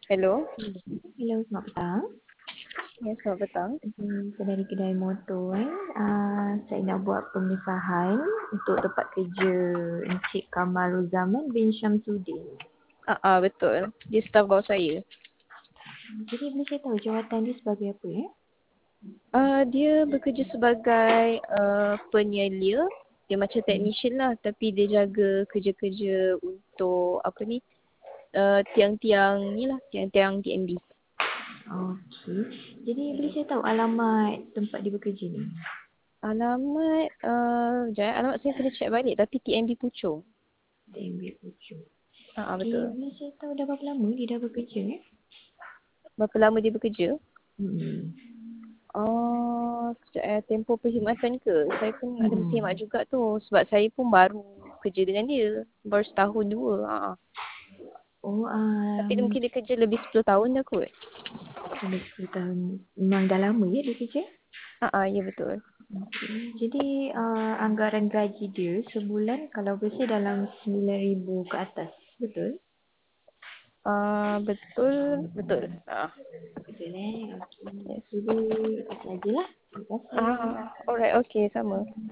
Hello. Hello, selamat petang. Ya, selamat petang. Dari kedai motor saya nak buat pemisahan untuk tempat kerja Encik Kamaruzaman bin Syamsuddin. Betul. Dia staff bawah saya. Jadi boleh saya tahu jawatan dia sebagai apa ya? Dia bekerja sebagai penyelia. Dia macam technician lah, tapi dia jaga kerja-kerja untuk tiang-tiang ni lah, tiang-tiang TNB. Okey. Jadi boleh saya tahu alamat tempat dia bekerja ni? Alamat saya kena check balik, tapi TNB Puchong. TMB Puchong. Betul. Boleh saya tahu dah berapa lama dia dah bekerja ya? Berapa lama dia bekerja? Hmm. Tempoh perkhidmatan ke? Saya pun ada bersemak juga tu. Sebab saya pun baru kerja dengan dia. Baru setahun dua. Tapi mungkin dia kerja lebih 10 tahun dah kot. Lebih 10 tahun. Memang dah lama ya dia kerja? Ya betul. Jadi anggaran gaji dia sebulan kalau bersih dalam 9,000 ke atas. Betul? Betul. Betul. Betul Okey. Yes. Jadi itu sajalah. Terima kasih. Alright, okay, sama.